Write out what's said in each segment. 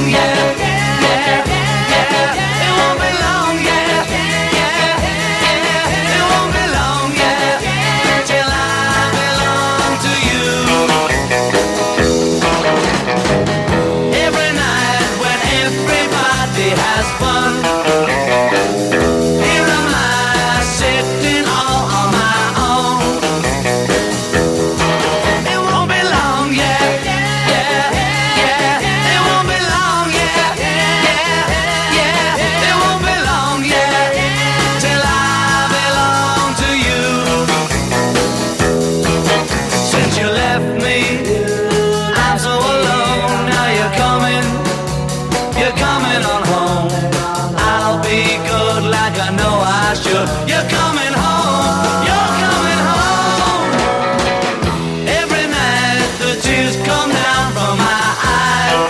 yeah, yeah, yeah. It won't be long, yeah, yeah, yeah. It won't be long, yeah, till I belong to you. Every night when everybody has fun, here am I sitting all on my own. It won't be long, yeah, yeah, yeah. It won't be long, yeah, yeah, yeah. It won't be long, yeah, till I belong to you. Since you left me, I'm so alone. Now you're coming on home. I'll be good like I know I should. You're coming home, you're coming home. Every night the tears come down from my eyes.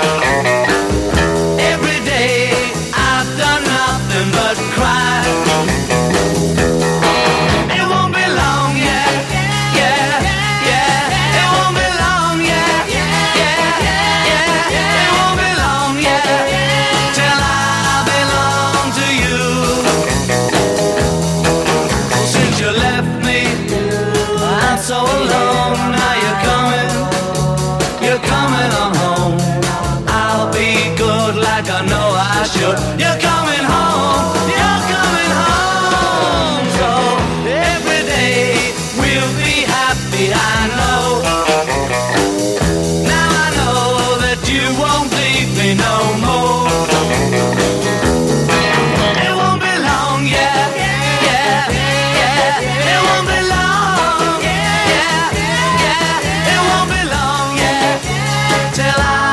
Every day I've done nothing but cry. It won't be long, yeah, yeah, yeah. It won't be long, yeah, yeah, yeah. It won't be long, yeah, till I belong to you. Since you left me, I'm so alone. Now you're coming on home. I'll be good like I know I should. You're coming home, you're coming home. So every day we'll be happy, I know. Now I know that you won't leave me no more. It won't be long, yeah, yeah, yeah. It won't be long, yeah, yeah. It won't be long, yeah, till I